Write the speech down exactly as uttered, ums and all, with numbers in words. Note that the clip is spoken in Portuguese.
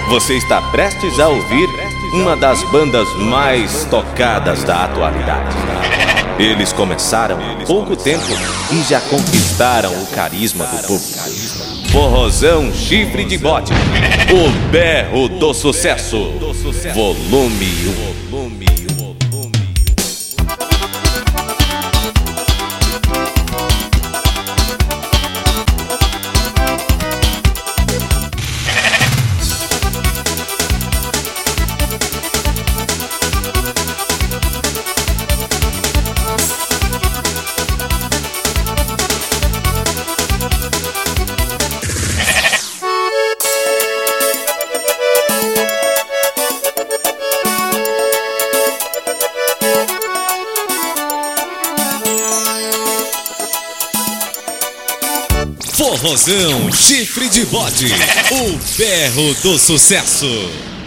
Você está prestes a ouvir uma das bandas mais tocadas da atualidade. Eles começaram há pouco tempo e já conquistaram o carisma do público. Forrozão Chifre de Bode, o berro do sucesso, volume um. Forrozão Chifre de Bode, o berro do sucesso.